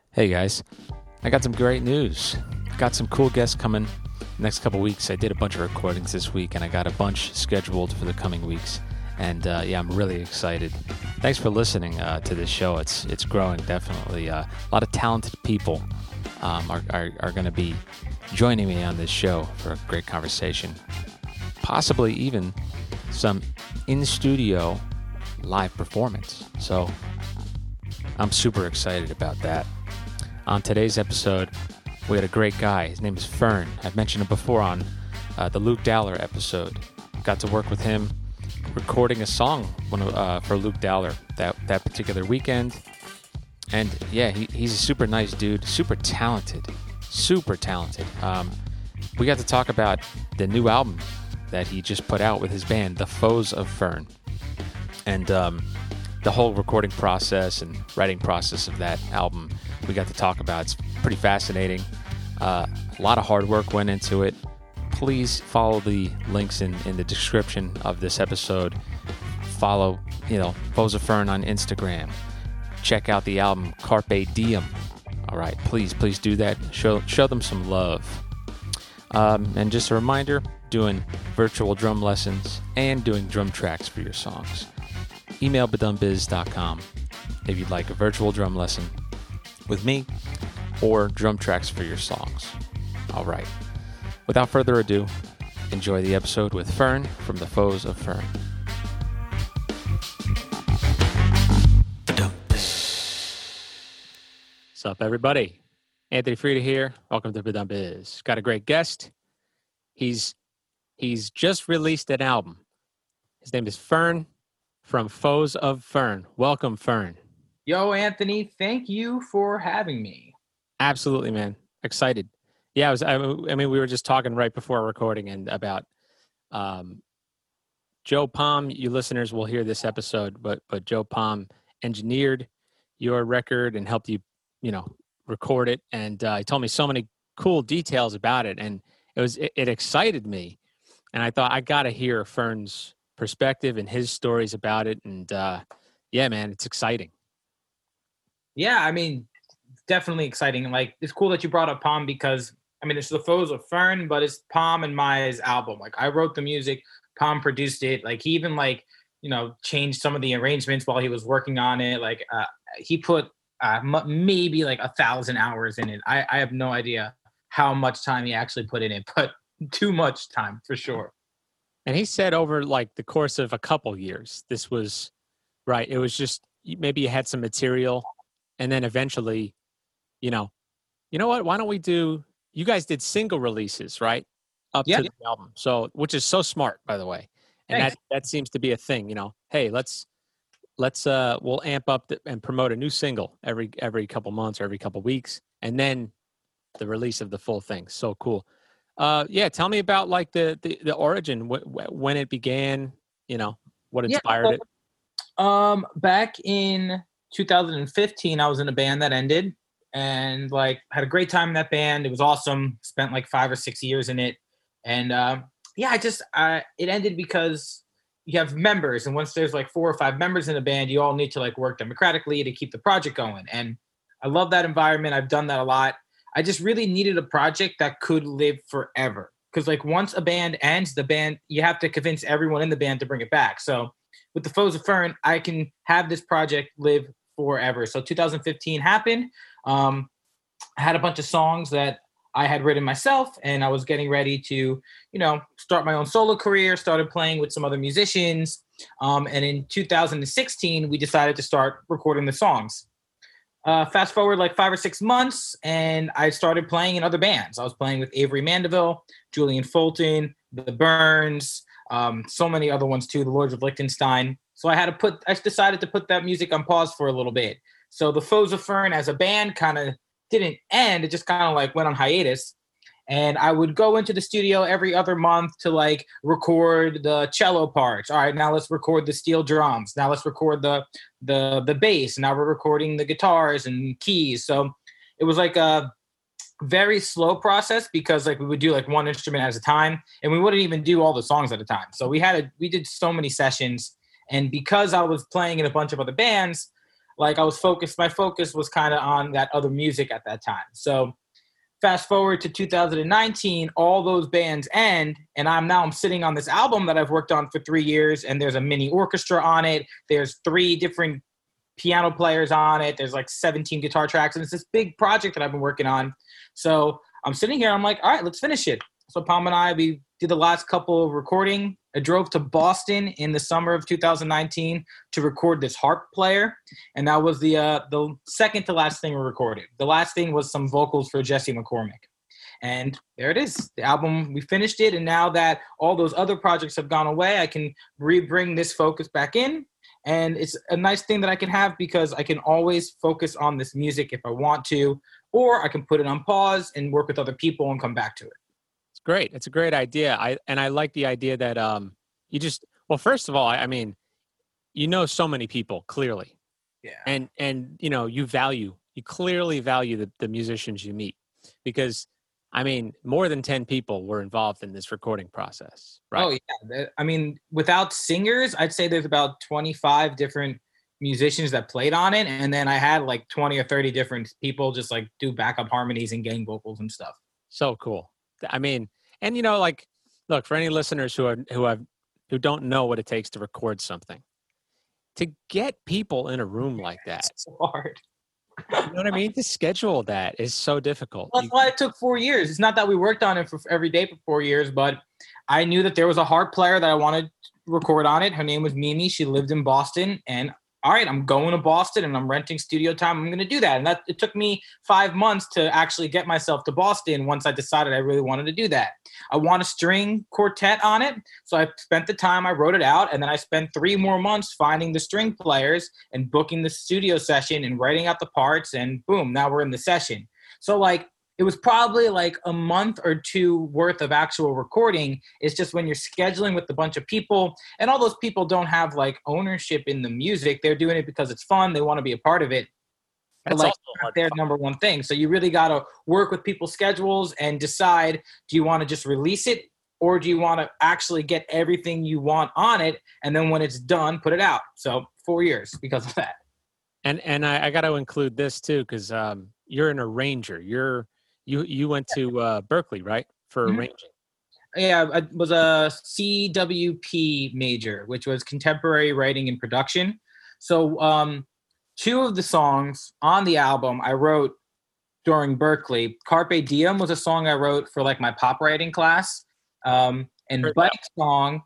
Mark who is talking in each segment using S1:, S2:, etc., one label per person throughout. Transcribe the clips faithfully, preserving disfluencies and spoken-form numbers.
S1: Hey guys, I got some great news. Got some cool guests coming next couple weeks. I did a bunch of recordings this week and I got a bunch scheduled for the coming weeks. And uh, yeah, I'm really excited. Thanks for listening uh, to this show. It's it's growing, definitely. Uh, a lot of talented people um, are, are, are going to be joining me on this show for a great conversation. Possibly even some in-studio live performance. So I'm super excited about that. On today's episode, we had a great guy. His name is Fern. I've mentioned him before on uh, the Luke Dowler episode. Got to work with him recording a song one, uh, for Luke Dowler that, that particular weekend. And yeah, he, he's a super nice dude, super talented, super talented. Um, we got to talk about the new album that he just put out with his band, The Foes of Fern. And um, the whole recording process and writing process of that album we got to talk about. It's pretty fascinating. Uh, a lot of hard work went into it. Please follow the links in, in the description of this episode. Follow, you know, Foes of Fern on Instagram. Check out the album Carpe Diem. All right, please, please do that. Show show them some love. Um, and just a reminder, doing virtual drum lessons and doing drum tracks for your songs. Email badumbiz dot com if you'd like a virtual drum lesson with me or drum tracks for your songs. All right. Without further ado, enjoy the episode with Fern from The Foes of Fern. What's up, everybody? Anthony Freda here. Welcome to Badum Biz. Got a great guest. He's he's just released an album. His name is Fern from Foes of Fern. Welcome, Fern.
S2: Yo, Anthony, thank you for having me.
S1: Absolutely, man. Excited. Yeah, I was. I, I mean, we were just talking right before recording and about um, Joe Palm. You listeners will hear this episode, but but Joe Palm engineered your record and helped you, you know, record it. And uh, he told me so many cool details about it, and it was it, it excited me. And I thought I got to hear Fern's perspective and his stories about it. And uh, yeah, man, it's exciting.
S2: Yeah, I mean, definitely exciting. Like, it's cool that you brought up Palm because, I mean, it's The Foes of Fern, but it's Palm and Maya's album. Like, I wrote the music, Palm produced it. Like, he even, like, you know, changed some of the arrangements while he was working on it. Like, uh, he put uh, m- maybe, like, a thousand hours in it. I, I have no idea how much time he actually put in it, but too much time, for sure.
S1: And he said over, like, the course of a couple years, this was, right, it was just, maybe you had some material, and then eventually, you know, you know what? Why don't we do? You guys did single releases, right? Up
S2: yeah.
S1: to the album, so which is so smart, by the way. And Thanks. that that seems to be a thing. You know, hey, let's let's uh we'll amp up the, and promote a new single every every couple months or every couple weeks, and then the release of the full thing. So cool. Uh, yeah, tell me about like the the, the origin, wh- wh- when it began. You know, what inspired
S2: yeah,
S1: it.
S2: Um, back in two thousand fifteen, I was in a band that ended and like had a great time in that band. It was awesome. Spent like five or six years in it. And um, yeah, I just, uh, it ended because you have members. And once there's like four or five members in a band, you all need to like work democratically to keep the project going. And I love that environment. I've done that a lot. I just really needed a project that could live forever. Because like once a band ends, the band, you have to convince everyone in the band to bring it back. So with The Foes of Fern, I can have this project live forever. So two thousand fifteen happened. Um, I had a bunch of songs that I had written myself, and I was getting ready to, you know, start my own solo career, started playing with some other musicians. Um, and in two thousand sixteen, we decided to start recording the songs. Uh, fast forward like five or six months, and I started playing in other bands. I was playing with Avery Mandeville, Julian Fulton, The Burns, um, so many other ones too, the Lords of Liechtenstein. So I had to put, I decided to put that music on pause for a little bit. So The Foes of Fern as a band kind of didn't end. It just kind of like went on hiatus. And I would go into the studio every other month to like record the cello parts. All right, now let's record the steel drums. Now let's record the the the bass. Now we're recording the guitars and keys. So it was like a very slow process because like we would do like one instrument at a time, and we wouldn't even do all the songs at a time. So we had a, we did so many sessions, and because I was playing in a bunch of other bands, like I was focused, my focus was kind of on that other music at that time. So fast forward to two thousand nineteen, all those bands end, and I'm now I'm sitting on this album that I've worked on for three years, and there's a mini orchestra on it. There's three different piano players on it. There's like seventeen guitar tracks, and it's this big project that I've been working on. So I'm sitting here, I'm like, all right, let's finish it. So Palm and I, we did the last couple of recording. I drove to Boston in the summer of two thousand nineteen to record this harp player. And that was the uh, the second to last thing we recorded. The last thing was some vocals for Jesse McCormick. And there it is. The album, we finished it. And now that all those other projects have gone away, I can re-bring this focus back in. And it's a nice thing that I can have because I can always focus on this music if I want to, or I can put it on pause and work with other people and come back to it.
S1: It's great. It's a great idea. I and I like the idea that um you just well, first of all, I, I mean, you know so many people clearly.
S2: Yeah.
S1: And and you know, you value, you clearly value the, the musicians you meet because I mean, more than ten people were involved in this recording process, right?
S2: Oh yeah. I mean, without singers, I'd say there's about twenty-five different musicians that played on it, and then I had like twenty or thirty different people just like do backup harmonies and gang vocals and stuff.
S1: So cool. I mean, and you know, like, look, for any listeners who are who have who don't know what it takes to record something, to get people in a room like that,
S2: it's so hard.
S1: You know what I mean? To schedule that is so difficult.
S2: That's why it took four years. It's not that we worked on it for every day for four years, but I knew that there was a harp player that I wanted to record on it. Her name was Mimi. She lived in Boston, and all right, I'm going to Boston and I'm renting studio time. I'm going to do that. And that it took me five months to actually get myself to Boston once I decided I really wanted to do that. I want a string quartet on it. So I spent the time, I wrote it out, and then I spent three more months finding the string players and booking the studio session and writing out the parts, and boom, now we're in the session. So like, it was probably like a month or two worth of actual recording. It's just when you're scheduling with a bunch of people, and all those people don't have like ownership in the music. They're doing it because it's fun. They want to be a part of it. That's like their number one thing. So you really got to work with people's schedules and decide, do you want to just release it, or do you want to actually get everything you want on it? And then when it's done, put it out. So four years because of that.
S1: And, and I, I got to include this too, because um, you're an arranger. You're, You you went to uh, Berkeley, right, for mm-hmm. arranging?
S2: Yeah, I was a C W P major, which was contemporary writing and production. So um, two of the songs on the album I wrote during Berkeley. Carpe Diem was a song I wrote for like my pop writing class, um, and Heard Bike that. Song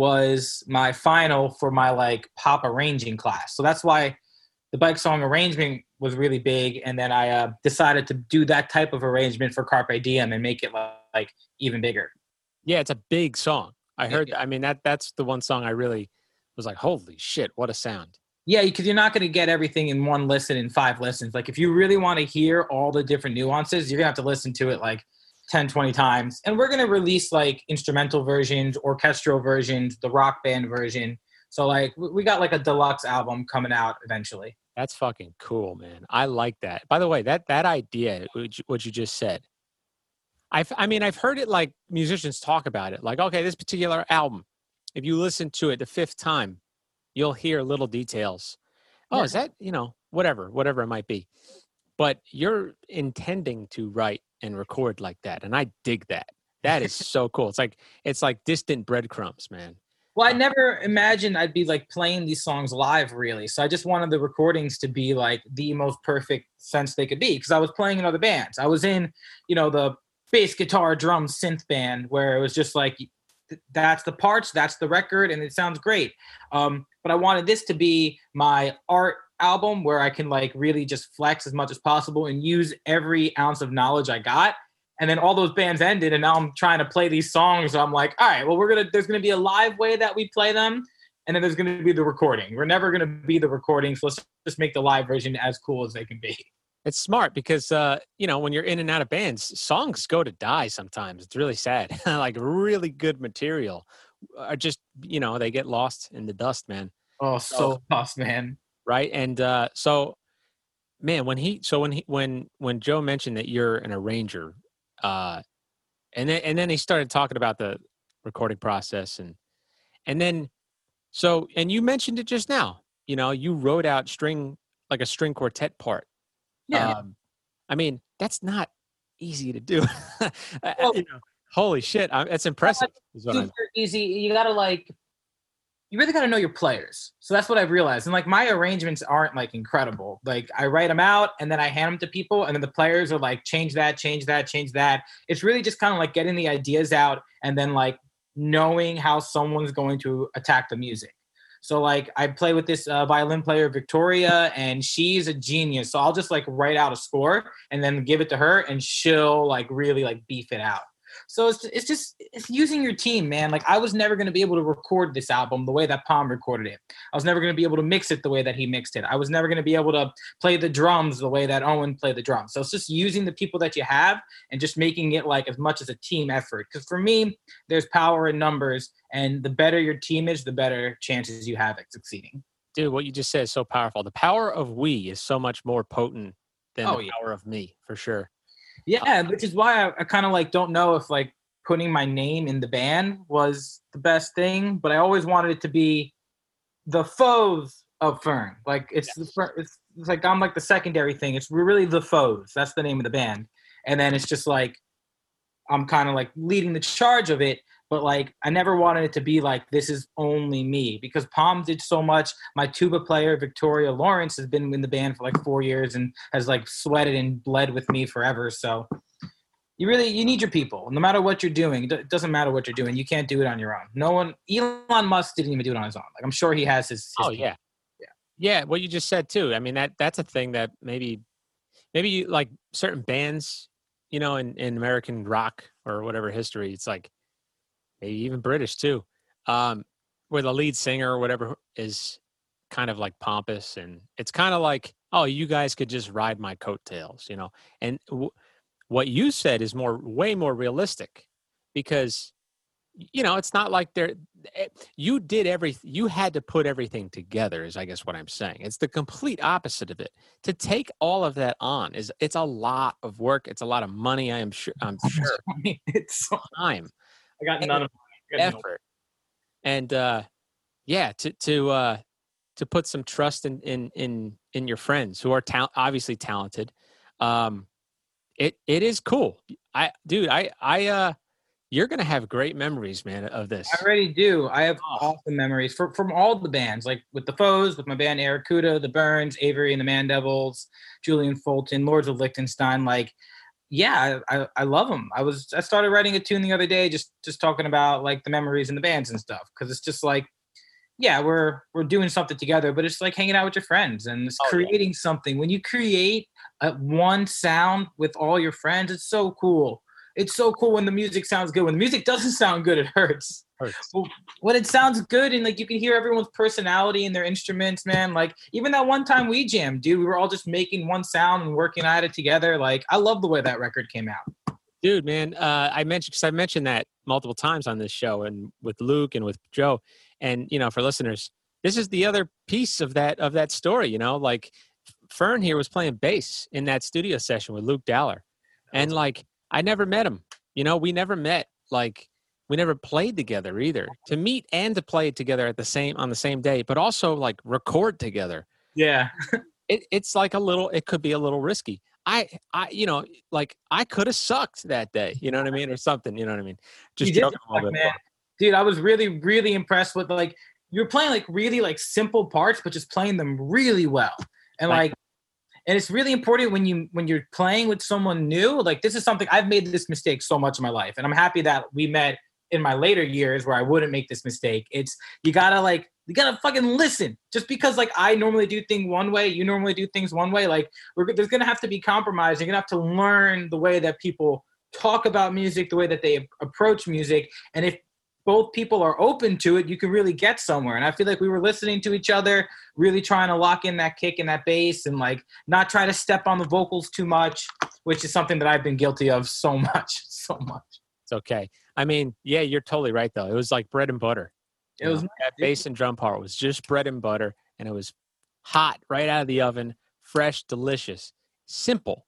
S2: was my final for my like pop arranging class. So that's why the Bike Song arrangement was really big, and then I uh, decided to do that type of arrangement for Carpe Diem and make it like even bigger.
S1: Yeah, it's a big song. I heard. Yeah. I mean, that that's the one song I really was like, holy shit, what a sound.
S2: Yeah, because you're not going to get everything in one listen in five listens. Like if you really want to hear all the different nuances, you're going to have to listen to it like ten, twenty times. And we're going to release like instrumental versions, orchestral versions, the rock band version. So like we got like a deluxe album coming out eventually.
S1: That's fucking cool, man. I like that. By the way, that that idea, what you just said, I've, I mean, I've heard it like musicians talk about it. Like, okay, this particular album, if you listen to it the fifth time, you'll hear little details. Oh, yeah. Is that, you know, whatever, whatever it might be. But you're intending to write and record like that. And I dig that. That is so cool. It's like, it's like distant breadcrumbs, man.
S2: Well, I never imagined I'd be like playing these songs live, really. So I just wanted the recordings to be like the most perfect sense they could be, because I was playing in other bands. I was in, you know, the bass guitar, drum, synth band where it was just like, that's the parts, that's the record, and it sounds great. Um, but I wanted this to be my art album where I can like really just flex as much as possible and use every ounce of knowledge I got. And then all those bands ended, and now I'm trying to play these songs. So I'm like, all right, well, we're gonna there's gonna be a live way that we play them, and then there's gonna be the recording. We're never gonna be the recording, so let's just make the live version as cool as they can be.
S1: It's smart because uh, you know, when you're in and out of bands, songs go to die sometimes. It's really sad. Like really good material, are just you know they get lost in the dust, man.
S2: Oh, so, so lost, man.
S1: Right, and uh, so, man, when he so when he when when Joe mentioned that you're an arranger. Uh, and then and then he started talking about the recording process, and and then so and you mentioned it just now. You know, you wrote out string like a string quartet part.
S2: Yeah.
S1: Um, I mean, that's not easy to do.
S2: Well,
S1: you know, holy shit, I, that's impressive. Is what
S2: super
S1: I'm,
S2: easy. You gotta like, you really gotta know your players. So that's what I've realized. And like my arrangements aren't like incredible. Like I write them out and then I hand them to people, and then the players are like, change that, change that, change that. It's really just kind of like getting the ideas out and then like knowing how someone's going to attack the music. So like I play with this uh, violin player, Victoria, and she's a genius. So I'll just like write out a score and then give it to her, and she'll like really like beef it out. So it's it's just it's using your team, man. Like I was never going to be able to record this album the way that Palm recorded it. I was never going to be able to mix it the way that he mixed it. I was never going to be able to play the drums the way that Owen played the drums. So it's just using the people that you have and just making it like as much as a team effort. Because for me, there's power in numbers, and the better your team is, the better chances you have at succeeding.
S1: dude, what you just said is so powerful. The power of we is so much more potent than
S2: Oh,
S1: the
S2: yeah.
S1: power of me, for sure.
S2: Yeah, which is why I, I kind of like don't know if like putting my name in the band was the best thing, but I always wanted it to be the foes of Fern. Like it's
S1: Yes.
S2: the, it's, it's like I'm like the secondary thing. It's really the foes. That's the name of the band, and then it's just like I'm kind of like leading the charge of it. But like I never wanted it to be like this is only me, because Palm did so much. My tuba player Victoria Lawrence has been in the band for like four years and has like sweated and bled with me forever. So you really you need your people, no matter what you're doing. It doesn't matter what you're doing. You can't do it on your own. No one. Elon Musk didn't even do it on his own. Like I'm sure he has his. his
S1: Oh
S2: people.
S1: yeah, yeah, yeah. What you just said too. I mean that that's a thing that maybe maybe you, like certain bands, you know, in in American rock or whatever history, it's like. Maybe even British too, um, where the lead singer or whatever is kind of like pompous, and it's kind of like, oh, you guys could just ride my coattails, you know. And w- what you said is more, way more realistic, because you know it's not like they're. You did everything. You had to put everything together. Is I guess what I'm saying. It's the complete opposite of it. To take all of that on is it's a lot of work. It's a lot of money. I am sure. I'm sure.
S2: It's so,
S1: Time.
S2: I got none of
S1: effort. And uh yeah, to to uh to put some trust in in in in your friends who are ta- obviously talented. Um it it is cool. I dude, I I uh you're going to have great memories, man, of this.
S2: I already do. I have
S1: Oh.
S2: awesome memories for, from all the bands, like with the Foes, with my band Aracuda, the Burns, Avery and the Man Devils, Julian Fulton, Lords of Liechtenstein. Like, yeah, I, I, I love them. I was I started writing a tune the other day, just just talking about like the memories and the bands and stuff, because it's just like, yeah, we're we're doing something together, but it's like hanging out with your friends and it's
S1: Oh, yeah.
S2: creating something. When you create a, one sound with all your friends, it's so cool. It's so cool when the music sounds good. When the music doesn't sound good, it hurts.
S1: Hurts.
S2: But when it sounds good and like you can hear everyone's personality in their instruments, man. Like even that one time we jammed, dude, we were all just making one sound and working at it together. Like I love the way that record came out.
S1: Dude, man, uh, I mentioned because I mentioned that multiple times on this show, and with Luke and with Joe, and you know, for listeners, this is the other piece of that of that story. You know, like Fern here was playing bass in that studio session with Luke Daller, and like I never met him. You know, we never met. Like we never played together either. To meet and to play together at the same on the same day, but also like record together.
S2: Yeah.
S1: It, it's like a little. It could be a little risky. I, I, you know, like I could have sucked that day, you know what I mean, or something, you know what I mean? Just
S2: You did
S1: joking a little
S2: suck,
S1: bit.
S2: man. Dude, I was really, really impressed with like you're playing like really like simple parts, but just playing them really well. And
S1: Right.
S2: like, and it's really important when you when you're playing with someone new. Like this is something I've made this mistake so much in my life, and I'm happy that we met in my later years where I wouldn't make this mistake. It's you gotta like you gotta fucking listen. Just because like I normally do things one way, you normally do things one way. Like we're, there's gonna have to be compromise. You're gonna have to learn the way that people talk about music, the way that they approach music, and if both people are open to it, you can really get somewhere. And I feel like we were listening to each other, really trying to lock in that kick and that bass, and like not try to step on the vocals too much, which is something that I've been guilty of so much, so much.
S1: It's okay. I mean, yeah, you're totally right though. It was like bread and butter.
S2: It was
S1: know, that bass and drum part was just bread and butter, and it was hot right out of the oven, fresh, delicious, simple,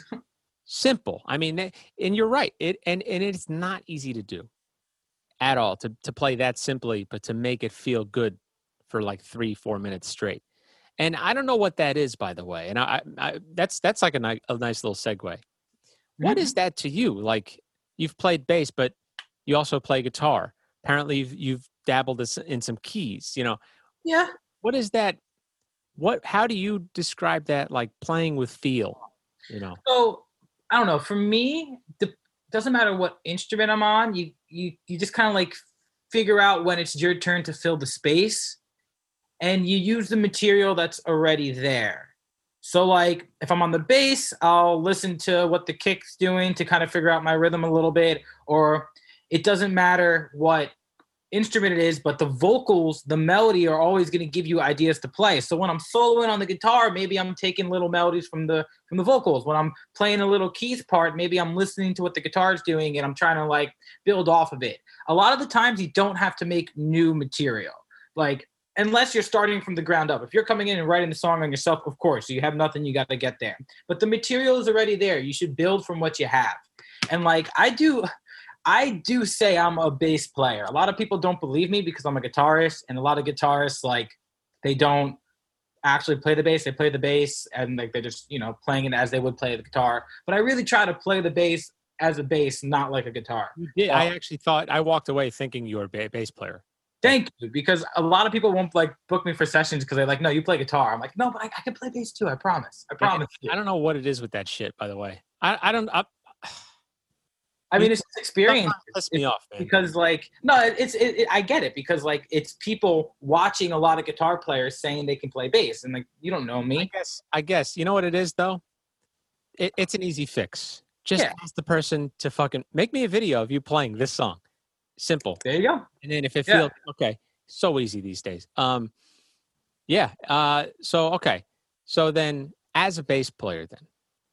S1: simple. I mean, and you're right. It and and it's not easy to do at all to to play that simply, but to make it feel good for like three, four minutes straight. And I don't know what that is, by the way. And I, I that's that's like a, ni- a nice little segue. What
S2: Mhm.
S1: is that to you? Like, you've played bass, but you also play guitar. Apparently, you've, you've dabbled this- in some keys. You know,
S2: Yeah.
S1: what is that? What? How do you describe that? Like playing with feel. You know.
S2: So I don't know. For me, the doesn't matter what instrument I'm on. You you you just kind of like figure out when it's your turn to fill the space, and you use the material that's already there. So like if I'm on the bass, I'll listen to what the kick's doing to kind of figure out my rhythm a little bit, or it doesn't matter what instrument it is, but the vocals, the melody are always going to give you ideas to play. So when I'm soloing on the guitar, maybe I'm taking little melodies from the from the vocals. When I'm playing a little keys part, maybe I'm listening to what the guitar is doing and I'm trying to like build off of it. A lot of the times you don't have to make new material. Like unless you're starting from the ground up. If you're coming in and writing the song on yourself, of course, you have nothing, you got to get there. But the material is already there. You should build from what you have. And like I do I do say I'm a bass player. A lot of people don't believe me because I'm a guitarist, and a lot of guitarists like they don't actually play the bass. They play the bass and like they're just, you know, playing it as they would play the guitar. But I really try to play the bass as a bass, not like a guitar.
S1: Yeah,
S2: So,
S1: I actually thought I walked away thinking you were a ba- bass player.
S2: thank you, because a lot of people won't like book me for sessions because they're like, no, you play guitar. I'm like, no, but I, I can play bass too. I promise. I
S1: I,
S2: promise
S1: I
S2: you.
S1: don't know what it is with that shit. By the way, I I don't. I,
S2: I mean, it's just experience.
S1: Piss me
S2: It's
S1: off, man.
S2: because like no, it's it, it, I get it because like it's people watching a lot of guitar players saying they can play bass, and like you don't know
S1: I
S2: me.
S1: guess. I guess. You know what it is though. It, it's an easy fix. Just
S2: Yeah.
S1: ask the person to fucking make me a video of you playing this song. Simple.
S2: There you go.
S1: And then if it
S2: Yeah.
S1: feels okay, so easy these days. Um, yeah. Uh, so okay. So then, as a bass player, then,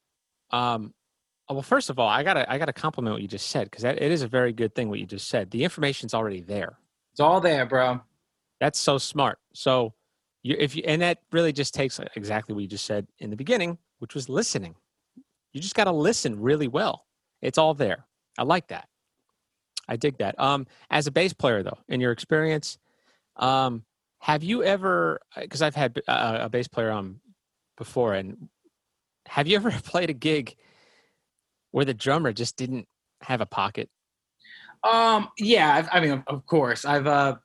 S1: um, well, first of all, I gotta I gotta compliment what you just said because it is a very good thing what you just said. The information's already there.
S2: It's all there, bro.
S1: That's so smart. So, you if you and that really just takes exactly what you just said in the beginning, which was listening. You just gotta listen really well. It's all there. I like that. I dig that. Um, as a bass player, though, in your experience, um, have you ever? Because I've had uh, a bass player on before, and have you ever played a gig where the drummer just didn't have a pocket?
S2: Um, yeah, I've, I mean, of, of course, I've uh,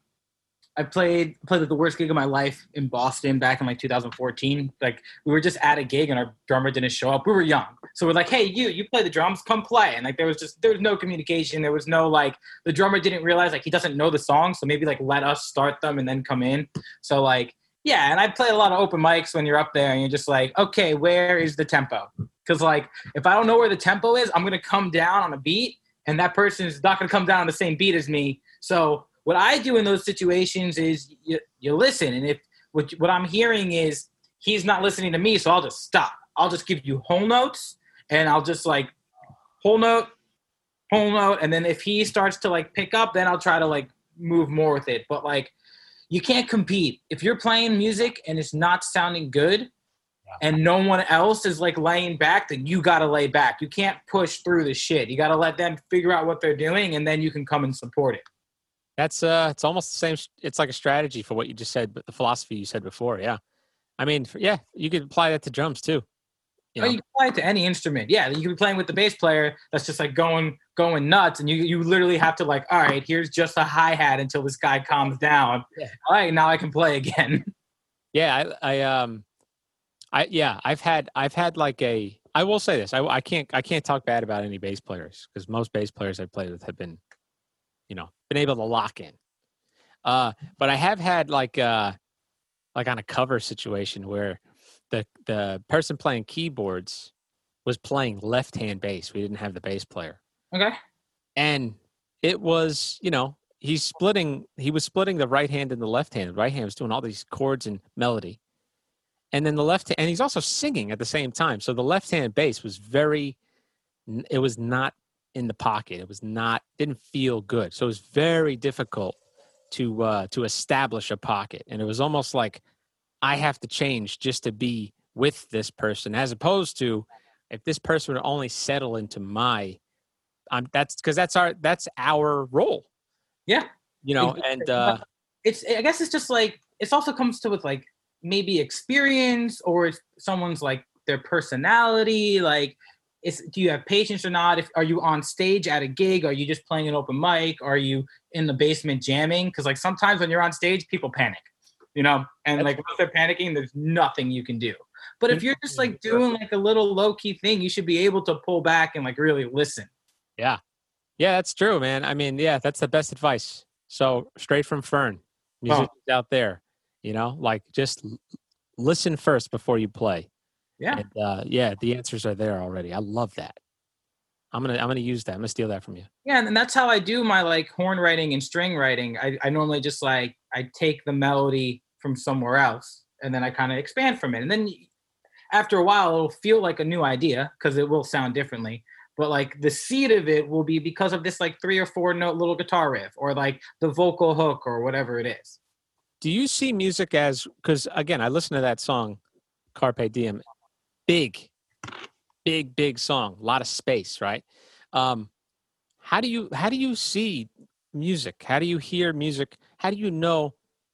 S2: I played played the worst gig of my life in Boston back in like two thousand fourteen. Like we were just at a gig and our drummer didn't show up. We were young, so we're like, "Hey, you, you play the drums, come play." And like there was just there was no communication. There was no like the drummer didn't realize like he doesn't know the song, so maybe like let us start them and then come in. So like yeah, and I play a lot of open mics when you're up there and you're just like, okay, where is the tempo? Because like if I don't know where the tempo is, I'm gonna come down on a beat, and that person is not gonna come down on the same beat as me. So what I do in those situations is you, you listen, and if what, what I'm hearing is he's not listening to me, so I'll just stop. I'll just give you whole notes, and I'll just like whole note, whole note, and then if he starts to like pick up, then I'll try to like move more with it. But like you can't compete if you're playing music and it's not sounding good, and no one else is like laying back, then you gotta lay back. You can't push through the shit. You gotta let them figure out what they're doing, and then you can come and support it.
S1: That's uh, it's almost the same. It's like a strategy for what you just said, but the philosophy you said before. Yeah, I mean, yeah, you could apply that to drums too. You
S2: Oh,
S1: know?
S2: you can apply it to any instrument. Yeah, you can be playing with the bass player that's just like going going nuts, and you you literally have to like, all right, here's just a hi hat until this guy calms down.
S1: Yeah.
S2: All right, now I can play again.
S1: Yeah, I, I um, I yeah, I've had I've had like a. I will say this. I I can't I can't talk bad about any bass players because most bass players I've played with have been, you know, been able to lock in. Uh, but I have had like uh, like on a cover situation where the the person playing keyboards was playing left hand bass. We didn't have the bass player.
S2: Okay.
S1: And it was, you know, he's splitting, he was splitting the right hand and the left hand. The right hand was doing all these chords and melody. And then the left, and he's also singing at the same time. So the left hand bass was very, it was not in the pocket. It was not, didn't feel good. So it was very difficult to, uh, to establish a pocket. And it was almost like I have to change just to be with this person, as opposed to if this person would only settle into my, I'm that's because that's our, that's our role.
S2: Yeah.
S1: You know, and, uh,
S2: it's, I guess it's just like, it's also comes to with like maybe experience, or it's someone's like their personality? Like, is do you have patience or not? If are you on stage at a gig? Are you just playing an open mic? Are you in the basement jamming? Because like sometimes when you're on stage, people panic, you know, and like once they're panicking, there's nothing you can do. But if you're just like doing like a little low key thing, you should be able to pull back and like really listen.
S1: Yeah. Yeah, that's true, man. I mean, yeah, that's the best advice. So straight from Fern, musicians oh. out there, you know, like just l- listen first before you play.
S2: Yeah.
S1: And, uh, yeah, the answers are there already. I love that. I'm gonna I'm gonna use that. I'm gonna steal that from you.
S2: Yeah, and that's how I do my like horn writing and string writing. I, I normally just like I take the melody from somewhere else and then I kind of expand from it. And then after a while, it'll feel like a new idea because it will sound differently. But like the seed of it will be because of this like three or four note little guitar riff or like the vocal hook or whatever it is.
S1: Do you see music as, because again, I listened to that song, Carpe Diem, big, big, big song, a lot of space, right? Um, how do you, how do you see music? How do you hear music? How do you know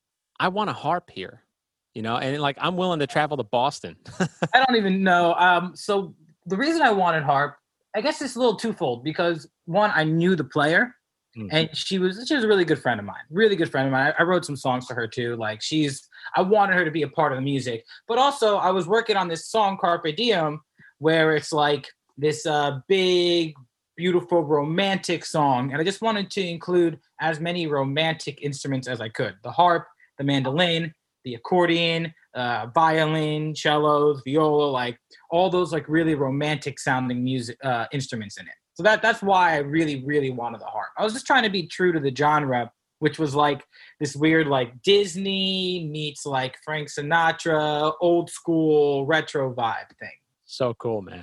S1: I want a harp here? You know, and like, I'm willing to travel to Boston.
S2: I don't even know. Um, so the reason I wanted harp, I guess it's a little twofold because one, I knew the player mm. and she was, she was a really good friend of mine, really good friend of mine. I, I wrote some songs for her too. Like she's, I wanted her to be a part of the music, but also I was working on this song Carpe Diem, where it's like this uh, big, beautiful, romantic song. And I just wanted to include as many romantic instruments as I could. The harp, the mandolin, the accordion, uh, violin, cellos, viola, like all those like really romantic sounding music uh, instruments in it. So that that's why I really, really wanted the harp. I was just trying to be true to the genre, which was like this weird like Disney meets like Frank Sinatra, old school retro vibe thing.
S1: So cool, man.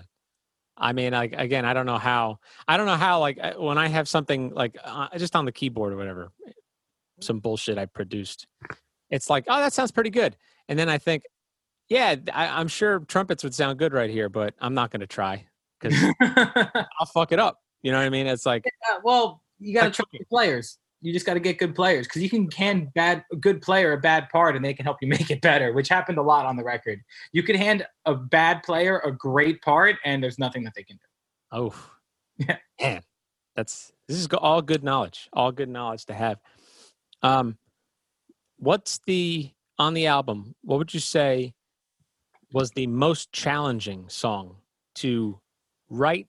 S1: I mean, like, again, I don't know how, I don't know how, like when I have something like uh, just on the keyboard or whatever, some bullshit I produced, it's like, oh, that sounds pretty good. And then I think, yeah, I, I'm sure trumpets would sound good right here, but I'm not going to try because I'll fuck it up. You know what I mean? It's like,
S2: yeah, well, you got to like, trust the players. You just got to get good players because you can hand bad a good player a bad part and they can help you make it better, which happened a lot on the record. You could hand a bad player a great part and there's nothing that they can do.
S1: Oh,
S2: yeah,
S1: man, that's this is all good knowledge, all good knowledge to have. Um, what's the on the album? What would you say was the most challenging song to write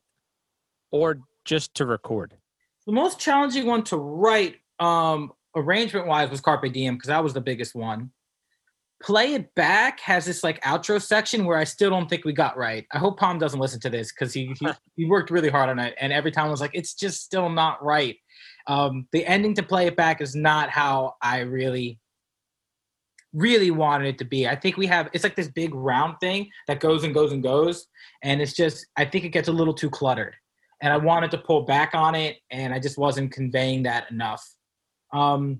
S1: or just to record?
S2: The most challenging one to write, um, arrangement-wise, was Carpe Diem because that was the biggest one. Play It Back has this like outro section where I still don't think we got right. I hope Palm doesn't listen to this because he, he he worked really hard on it, and every time I was like, it's just still not right. Um, the ending to Play It Back is not how I really, really wanted it to be. I think we have it's like this big round thing that goes and goes and goes, and it's just I think it gets a little too cluttered. And I wanted to pull back on it, and I just wasn't conveying that enough. Um,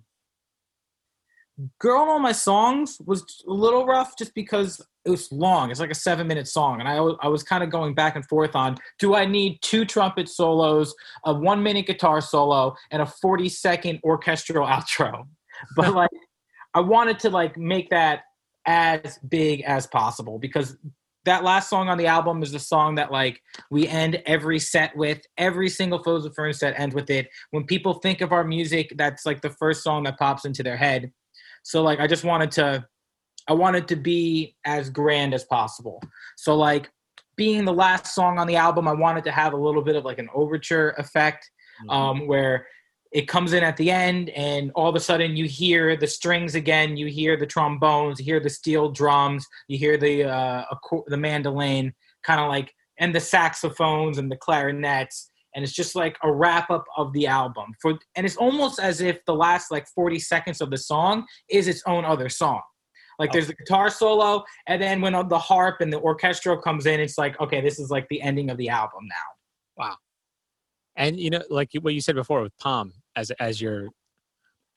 S2: Girl on All My Songs was a little rough just because it was long. It's like a seven-minute song, and I, I was kind of going back and forth on, do I need two trumpet solos, a one-minute guitar solo, and a forty-second orchestral outro? But, like, I wanted to, like, make that as big as possible because that last song on the album is the song that like we end every set with. Every single Foes of Fern set ends with it. When people think of our music, that's like the first song that pops into their head. So like I just wanted to, I wanted to be as grand as possible. So like being the last song on the album, I wanted to have a little bit of like an overture effect, mm-hmm. um, where it comes in at the end and all of a sudden you hear the strings again, you hear the trombones, you hear the steel drums, you hear the uh, the mandolin, kind of like, and the saxophones and the clarinets. And it's just like a wrap up of the album. For And it's almost as if the last like forty seconds of the song is its own other song. Like there's the guitar solo, and then when the harp and the orchestral comes in, it's like, okay, this is like the ending of the album now.
S1: Wow. And, you know, like what you said before with Palm as as your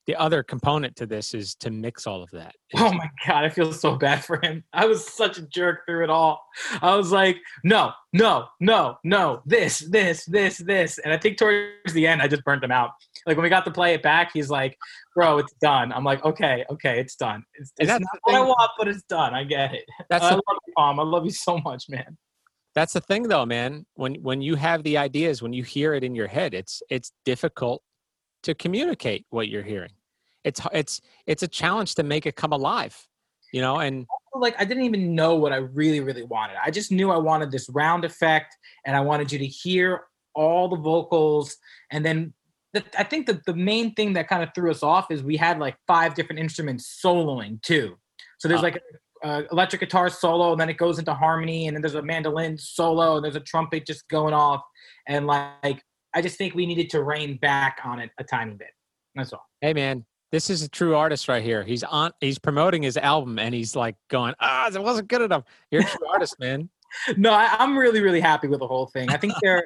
S1: the other component to this is to mix all of that.
S2: Oh my God, I feel so bad for him. I was such a jerk through it all. I was like, no, no, no, no, this, this, this, this. And I think towards the end, I just burnt him out. Like when we got to play it back, he's like, bro, it's done. I'm like, okay, okay, it's done. It's, it's not what I want, but it's done. I get it.
S1: That's
S2: I
S1: the,
S2: love you, Palm. I love you so much, man.
S1: That's the thing though, man. When when you have the ideas, when you hear it in your head, it's it's difficult to communicate what you're hearing. It's it's it's a challenge to make it come alive, you know. And
S2: like I didn't even know what I really really wanted. I just knew I wanted this round effect, and I wanted you to hear all the vocals. And then the, I think that the main thing that kind of threw us off is we had like five different instruments soloing too. So there's uh, like a, a electric guitar solo, and then it goes into harmony, and then there's a mandolin solo, and there's a trumpet just going off. And like I just think we needed to rein back on it a tiny bit. That's all.
S1: Hey man. This is a true artist right here. He's on. He's promoting his album, and he's like going, "Ah, it wasn't good enough." You're a true artist, man.
S2: No, I, I'm really, really happy with the whole thing. I think they're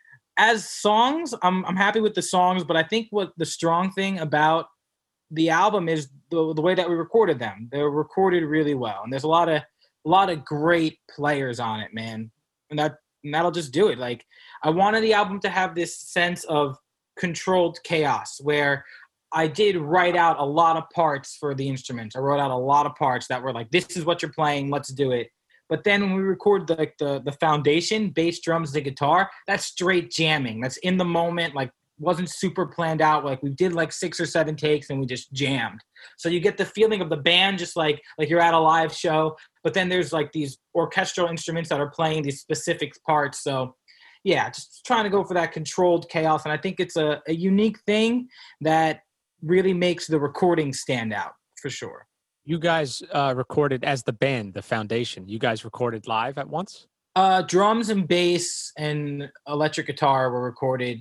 S2: as songs. I'm I'm happy with the songs, but I think what the strong thing about the album is the the way that we recorded them. They're recorded really well, and there's a lot of a lot of great players on it, man. And that and that'll just do it. Like I wanted the album to have this sense of controlled chaos where I did write out a lot of parts for the instruments. I wrote out a lot of parts that were like, this is what you're playing, let's do it. But then when we record the, like the the foundation, bass, drums, the guitar, that's straight jamming. That's in the moment, like wasn't super planned out. Like we did like six or seven takes and we just jammed. So you get the feeling of the band just like like you're at a live show. But then there's like these orchestral instruments that are playing these specific parts. So yeah, just trying to go for that controlled chaos. And I think it's a, a unique thing that really makes the recording stand out for sure.
S1: You guys uh, recorded as the band, the foundation. You guys recorded live at once?
S2: Uh, drums and bass and electric guitar were recorded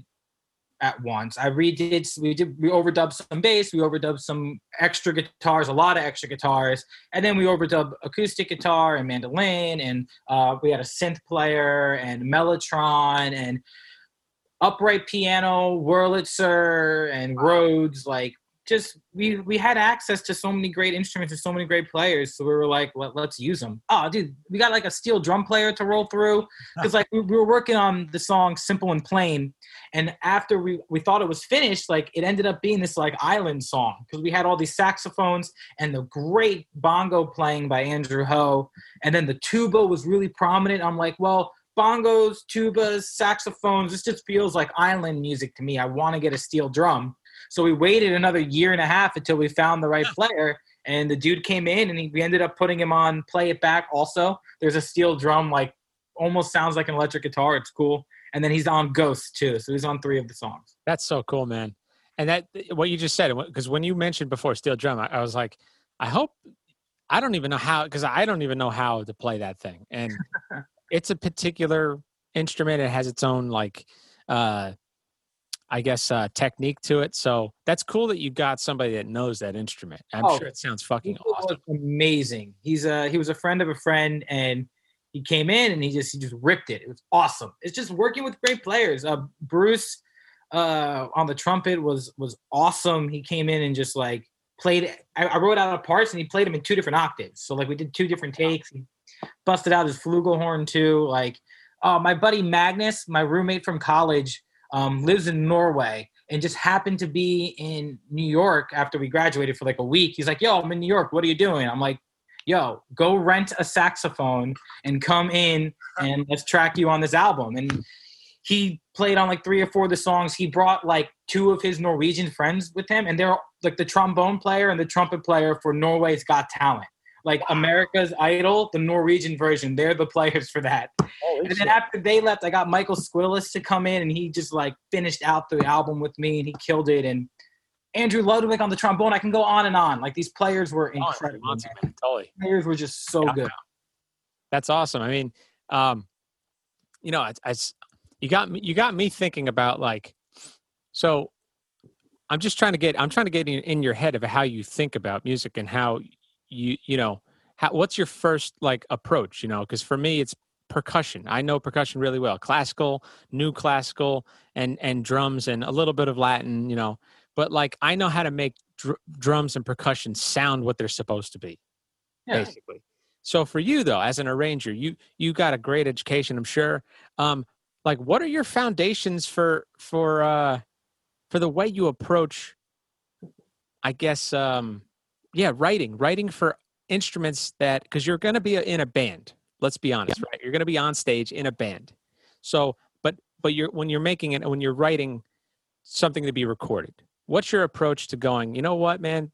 S2: at once. I redid, we did, we overdubbed some bass, we overdubbed some extra guitars, a lot of extra guitars, and then we overdubbed acoustic guitar and mandolin, and uh, we had a synth player and Mellotron and upright piano, Wurlitzer, and Rhodes. Like, just we we had access to so many great instruments and so many great players, so we were like, Let, let's use them. Oh, dude, we got like a steel drum player to roll through because like we, we were working on the song "Simple and Plain," and after we we thought it was finished, like it ended up being this like island song because we had all these saxophones and the great bongo playing by Andrew Ho, and then the tuba was really prominent. I'm like, well, bongos, tubas, saxophones, this just feels like island music to me. I want to get a steel drum. So we waited another year and a half until we found the right player, and the dude came in, and he, we ended up putting him on Play It Back also. There's a steel drum, like almost sounds like an electric guitar. It's cool. And then he's on Ghost too. So he's on three of the songs.
S1: That's so cool, man. And that, what you just said, because when you mentioned before steel drum, I, I was like, I hope, I don't even know how, because I don't even know how to play that thing. And it's a particular instrument. It has its own, like, uh, I guess, uh, technique to it. So that's cool that you got somebody that knows that instrument. I'm oh, sure it sounds fucking awesome.
S2: Amazing. He's a, he was a friend of a friend, and he came in and he just, he just ripped it. It was awesome. It's just working with great players. Uh, Bruce uh, on the trumpet was, was awesome. He came in and just like played, I, I wrote out parts and he played them in two different octaves. So like we did two different takes. He busted out his flugelhorn too. Like, uh, my buddy Magnus, my roommate from college, Um, lives in Norway and just happened to be in New York after we graduated for like a week. He's like, yo, I'm in New York. What are you doing? I'm like, yo, go rent a saxophone and come in and let's track you on this album. And he played on like three or four of the songs. He brought like two of his Norwegian friends with him, and they're like the trombone player and the trumpet player for Norway's Got Talent. Like America's Idol, the Norwegian version. They're the players for that. Oh, and then after they left, I got Michael Squillis to come in, and he just like finished out the album with me, and he killed it. And Andrew Ludwig on the trombone. I can go on and on. Like these players were incredible.
S1: Oh, man. Totally.
S2: Players were just so yeah. good.
S1: That's awesome. I mean, um, you know, it's, it's you got me. You got me thinking about like. So, I'm just trying to get. I'm trying to get in, in your head of how you think about music and how. You you know, how, what's your first like approach? You know, because for me it's percussion. I know percussion really well, classical, new classical, and and drums, and a little bit of Latin. You know, but like I know how to make dr- drums and percussion sound what they're supposed to be,
S2: Yeah.
S1: basically. So for you though, as an arranger, you you got a great education, I'm sure. Um, like, what are your foundations for for uh, for the way you approach, I guess, um, yeah, writing, writing for instruments that, because you're going to be in a band. Let's be honest, right? You're going to be on stage in a band. So, but but you're when you're making it, when you're writing something to be recorded, what's your approach to going, you know what, man,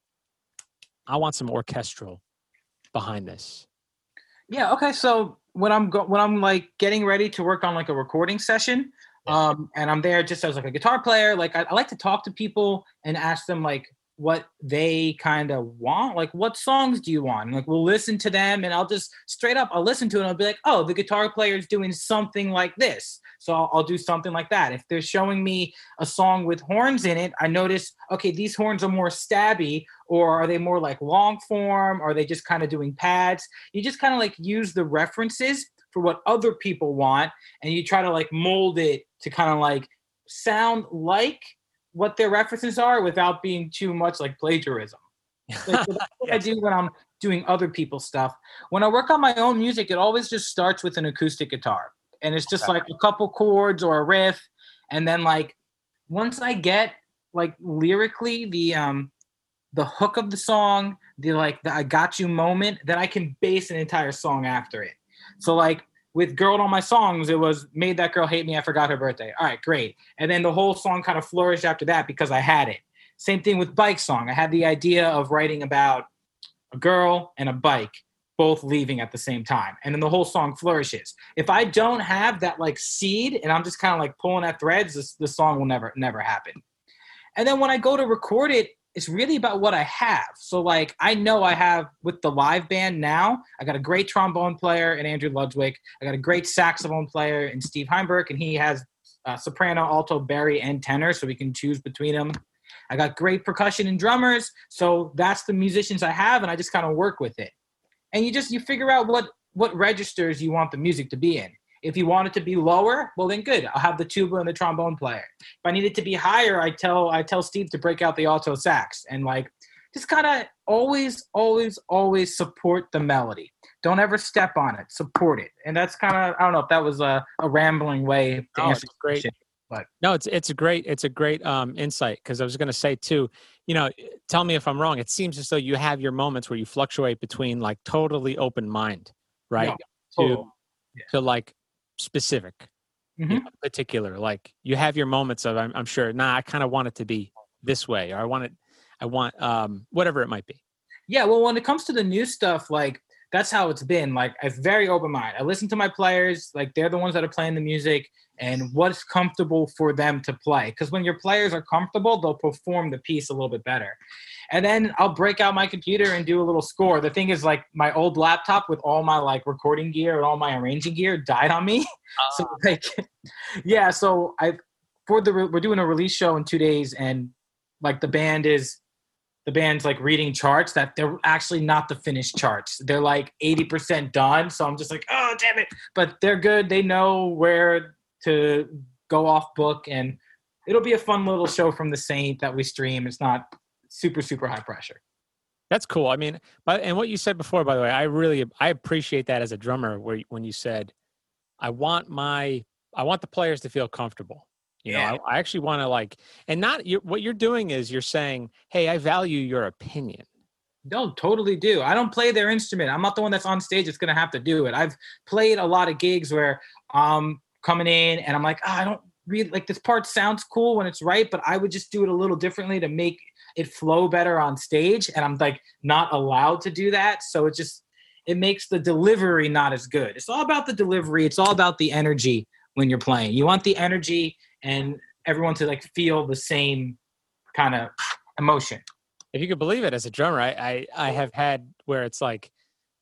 S1: I want some orchestral behind this.
S2: Yeah. Okay. So when I'm go- when I'm like getting ready to work on like a recording session,
S1: Yeah.
S2: um, and I'm there just as like a guitar player, like I, I like to talk to people and ask them like what they kind of want, like what songs do you want? And like we'll listen to them, and I'll just straight up I'll listen to it and I'll be like, oh, the guitar player is doing something like this, so I'll, I'll do something like that. If they're showing me a song with horns in it, I notice, okay, these horns are more stabby, or are they more like long form? Are they just kind of doing pads? You just kind of like use the references for what other people want, and you try to like mold it to kind of like sound like what their references are without being too much like plagiarism. Like, so that's what yes. I do when I'm doing other people's stuff. When I work on my own music, it always just starts with an acoustic guitar, and it's just okay. like a couple chords or a riff, and then like once I get like lyrically the um the hook of the song, the like the I got you moment, then I can base an entire song after it. So like with Girl on My Songs, it was Made That Girl Hate Me, I Forgot Her Birthday. All right, great. And then the whole song kind of flourished after that because I had it. Same thing with Bike Song. I had the idea of writing about a girl and a bike both leaving at the same time. And then the whole song flourishes. If I don't have that like seed and I'm just kind of like pulling at threads, this, this song will never, never happen. And then when I go to record it, it's really about what I have. So like, I know I have with the live band now, I got a great trombone player in Andrew Ludwig. I got a great saxophone player in Steve Heimberg, and he has uh, soprano, alto, bari, and tenor, so we can choose between them. I got great percussion and drummers, so that's the musicians I have, and I just kind of work with it. And you just, you figure out what, what registers you want the music to be in. If you want it to be lower, well then good. I'll have the tuba and the trombone player. If I need it to be higher, I tell I tell Steve to break out the alto sax, and like just kind of always, always, always support the melody. Don't ever step on it. Support it. And that's kind of, I don't know if that was a, a rambling way to
S1: oh,
S2: answer
S1: the question. But no, it's it's a great it's a great um, insight, because I was going to say too, you know, tell me if I'm wrong. It seems as though you have your moments where you fluctuate between like totally open mind, right, yeah, totally. to yeah. to like specific, mm-hmm. you know, particular. Like you have your moments of I'm, I'm sure. Nah, I kind of want it to be this way, or I want it. I want um, whatever it might be.
S2: Yeah, well, when it comes to the new stuff, like that's how it's been. Like a very open mind. I listen to my players. Like they're the ones that are playing the music, and what's comfortable for them to play. Because when your players are comfortable, they'll perform the piece a little bit better. And then I'll break out my computer and do a little score. The thing is, like, my old laptop with all my like recording gear and all my arranging gear died on me. Uh, so like, yeah. So I for the we're doing a release show in two days, and like the band is. The band's like reading charts that they're actually not the finished charts. They're like eighty percent done. So I'm just like, oh, damn it. But they're good. They know where to go off book, and it'll be a fun little show from the Saint that we stream. It's not super, super high pressure.
S1: That's cool. I mean, but, and what you said before, by the way, I really, I appreciate that as a drummer, where when you said, I want my, I want the players to feel comfortable. You yeah. know, I, I actually want to like, and not you what you're doing is you're saying, hey, I value your opinion.
S2: No, totally do. I don't play their instrument. I'm not the one that's on stage that's going to have to do it. I've played a lot of gigs where I'm coming in and I'm like, oh, I don't really like this part sounds cool when it's right, but I would just do it a little differently to make it flow better on stage. And I'm like not allowed to do that. So it just, it makes the delivery not as good. It's all about the delivery. It's all about the energy when you're playing. You want the energy and everyone to like feel the same kind of emotion.
S1: If you could believe it, as a drummer, I, I, I have had where it's like,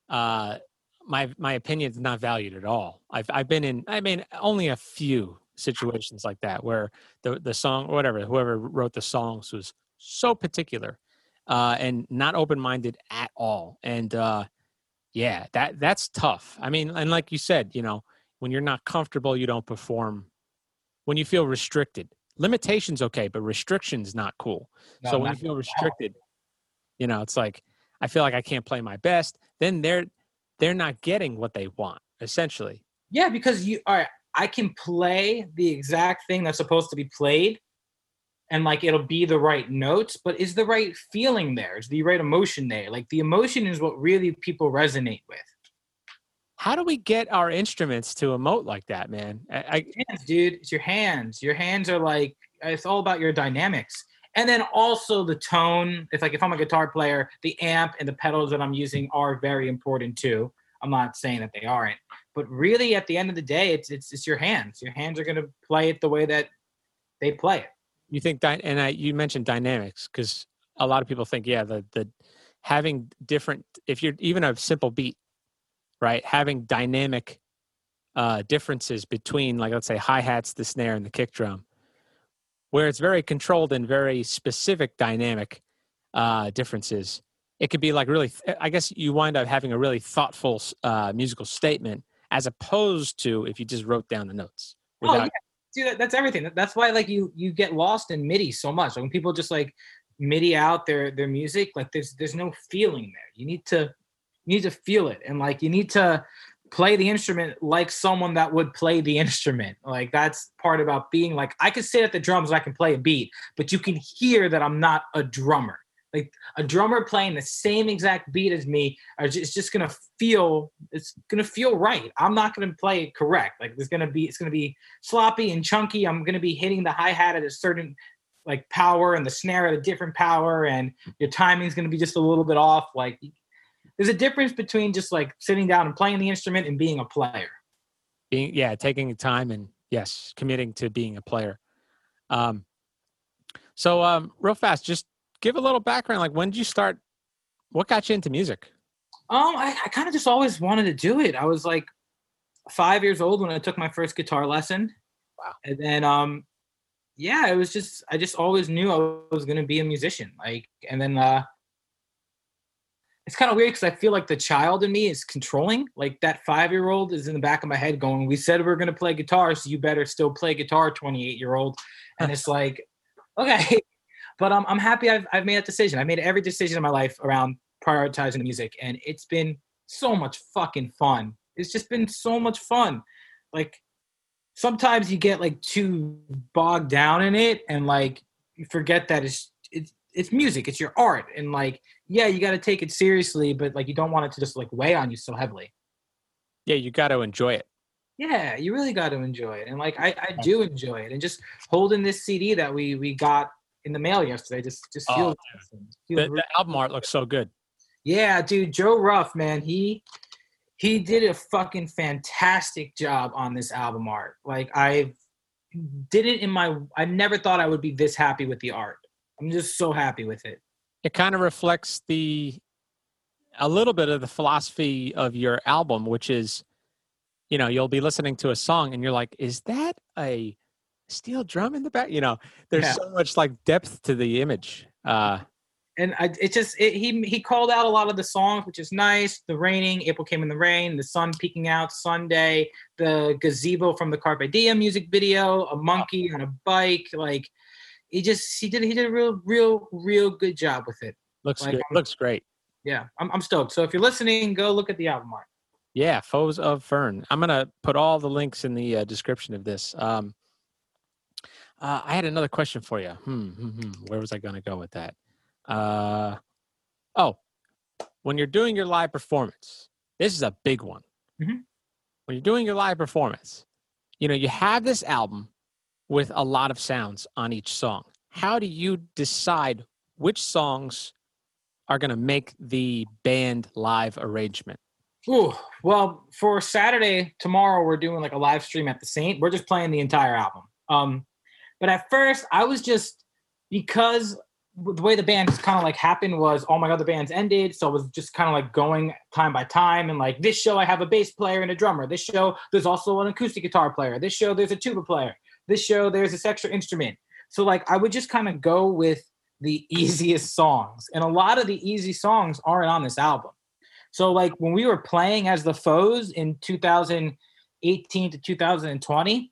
S1: uh, my, my opinion is not valued at all. I've, I've been in, I mean, only a few situations like that where the, the song, or whatever, whoever wrote the songs was so particular, uh, and not open-minded at all. And, uh, yeah, that, that's tough. I mean, and like you said, you know, when you're not comfortable, you don't perform. When you feel restricted, limitations okay, but restrictions not cool.
S2: No,
S1: So when
S2: not
S1: you feel
S2: at all.
S1: restricted, you know, it's like I feel like I can't play my best. Then they're they're not getting what they want, essentially.
S2: Yeah, because you all right, I can play the exact thing that's supposed to be played and like it'll be the right notes, but is the right feeling there? Is the right emotion there? Like the emotion is what really people resonate with.
S1: How do we get our instruments to emote like that, man? I, I
S2: Hands, dude. It's your hands. Your hands are like it's all about your dynamics. And then also the tone. It's like if I'm a guitar player, the amp and the pedals that I'm using are very important too. I'm not saying that they aren't, but really at the end of the day, it's it's it's your hands. Your hands are gonna play it the way that they play it.
S1: you think dy- and I you mentioned dynamics because a lot of people think yeah the the having different if you're even a simple beat, right? Having dynamic uh, differences between like let's say hi-hats, the snare, and the kick drum, where it's very controlled and very specific dynamic uh, differences. It could be like really, I guess you wind up having a really thoughtful uh, musical statement as opposed to if you just wrote down the notes.
S2: Oh
S1: Without,
S2: yeah, dude, that's everything. That's why like you you get lost in MIDI so much. Like when people just like MIDI out their their music, like there's there's no feeling there. You need to you need to feel it, and like you need to play the instrument like someone that would play the instrument. Like that's part about being like I can sit at the drums and I can play a beat, but you can hear that I'm not a drummer. Like a drummer playing the same exact beat as me, it's just gonna feel. It's gonna feel right. I'm not gonna play it correct. Like there's gonna be. It's gonna be sloppy and chunky. I'm gonna be hitting the hi hat at a certain like power and the snare at a different power, and your timing's gonna be just a little bit off. Like there's a difference between just like sitting down and playing the instrument and being a player.
S1: being yeah, taking time and yes, committing to being a player. Um, so um, real fast, just give a little background. Like when did you start? What got you into music?
S2: Um, I, I kind of just always wanted to do it. I was like five years old when I took my first guitar lesson.
S1: Wow.
S2: And then, um, yeah, it was just, I just always knew I was going to be a musician. Like, and then, uh, it's kind of weird because I feel like the child in me is controlling. Like that five-year-old is in the back of my head going, we said we're going to play guitar, so you better still play guitar, twenty-eight-year-old. And it's like, okay. But um, I'm happy I've, I've made that decision. I made every decision in my life around prioritizing the music, and it's been so much fucking fun. It's just been so much fun. Like sometimes you get like too bogged down in it, and like you forget that it's it's it's music, it's your art, and like yeah, you got to take it seriously, but like you don't want it to just like weigh on you so heavily.
S1: Yeah, you got to enjoy it.
S2: Yeah, you really got to enjoy it, and like I, I do enjoy it, and just holding this C D that we we got in the mail yesterday just just feels,
S1: Oh,
S2: awesome.
S1: The,
S2: feels
S1: the
S2: really
S1: album art looks so good.
S2: Yeah, dude, Joe Ruff, man, he he did a fucking fantastic job on this album art. Like I did it in my I never thought I would be this happy with the art. I'm just so happy with it.
S1: It kind of reflects the a little bit of the philosophy of your album, which is, you know, you'll be listening to a song and you're like, is that a steel drum in the back? You know, there's
S2: Yeah.
S1: so much like depth to the image. Uh,
S2: And I, it just it, he he called out a lot of the songs, which is nice. The raining, April Came in the Rain, the sun peeking out, Sunday, the gazebo from the Carpe Diem music video, a monkey on a bike. Like he just he did he did a real real real good job with it.
S1: looks
S2: Like,
S1: good.
S2: um,
S1: Looks great.
S2: Yeah, I'm I'm stoked. So if you're listening, go look at the album art.
S1: Yeah, Foes of Fern. I'm gonna put all the links in the uh, description of this. Um, uh, I had another question for you. Hmm, hmm, hmm. Where was I gonna go with that? Uh, oh, when you're doing your live performance, this is a big one.
S2: Mhm.
S1: When you're doing your live performance, you know, you have this album with a lot of sounds on each song. How do you decide which songs are going to make the band live arrangement?
S2: Ooh, well, for Saturday tomorrow, we're doing like a live stream at the Saint. We're just playing the entire album. Um, but at first, I was just because the way the band kind of like happened was all my other bands ended, so it was just kind of like going time by time. And like this show, I have a bass player and a drummer. This show, there's also an acoustic guitar player. This show, there's a tuba player. This show, there's this extra instrument. So like I would just kind of go with the easiest songs, and a lot of the easy songs aren't on this album. So like when we were playing as the Foes in two thousand eighteen to two thousand twenty,